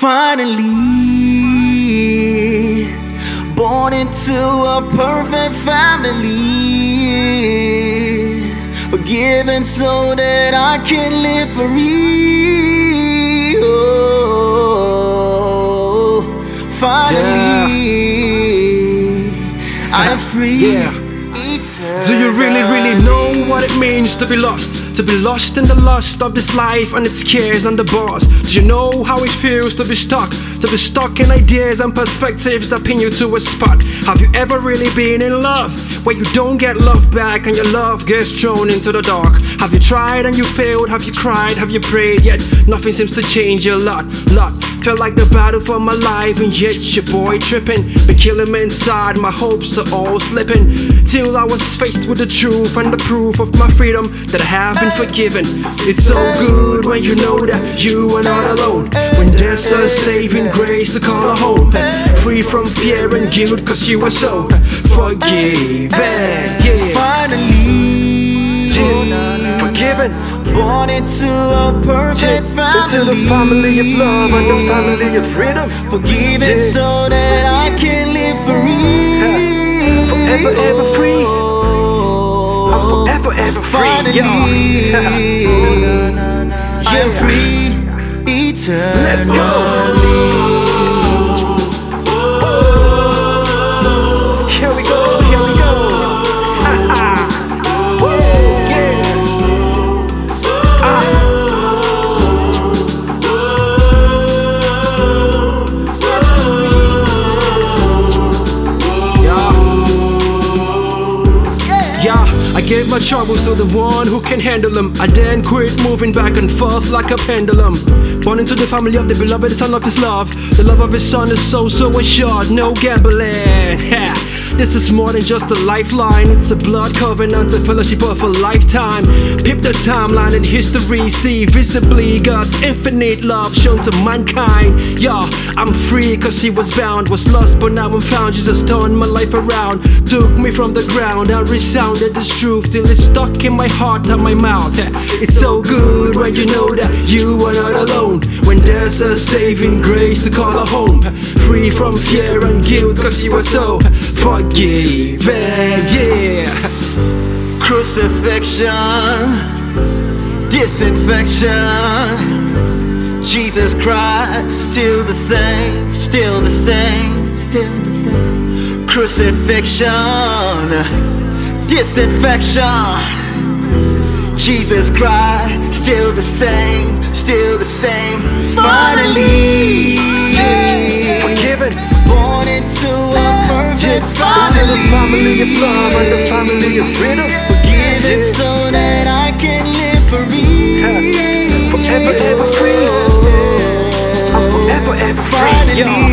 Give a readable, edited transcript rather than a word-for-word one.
Finally, born into a perfect family, forgiven so that I can live free. Oh, finally, I am free. Do you really know what it means to be lost? To be lost in the lust of this life and its cares and the bars. Do you know how it feels to be stuck? To be stuck in ideas and perspectives that pin you to a spot. Have you ever really been in love, where you don't get love back and your love gets thrown into the dark? Have you tried and you failed? Have you cried? Have you prayed? Yet nothing seems to change a lot. Felt like the battle for my life, and yet your boy tripping. Been killing me inside, my hopes are all slipping. Till I was faced with the truth and the proof of my freedom, that I have been forgiven. It's so good when you know that you are not alone, when there's a saving grace to call a home. Free from fear and guilt, cause you are so forgiven. Finally, forgiven. Born into a perfect family, into the family of love and the family of freedom. Forgiven so that I can live free. Forever, ever free. I'm forever, ever free. Finally, I'm free eternally. Let's go. Here we go, here we go. I gave my troubles to the one who can handle them. I then quit moving back and forth like a pendulum. Born into the family of the beloved Son of His love. The love of His Son is so assured, no gambling. This is more than just a lifeline. It's a blood covenant, a fellowship of a lifetime. Pip the timeline in history, see visibly God's infinite love shown to mankind. Yeah, I'm free cause He was bound, was lost but now I'm found. Jesus turned my life around, took me from the ground. I resounded this truth till it's stuck in my heart and my mouth. It's so good when you know that you are not alone, when there's a saving grace to call a home. Free from fear and guilt cause you are so forgiven, yeah. Crucifixion, disinfection, Jesus Christ, still the same, still the same, still the same. Crucifixion, disinfection, Jesus Christ, still the same, still the same. Finally, forgiven. Born into a perfect family, into the family of love and the family of freedom. Forgiven so that I can live free. Forever, ever free. I'm forever, ever free. Finally,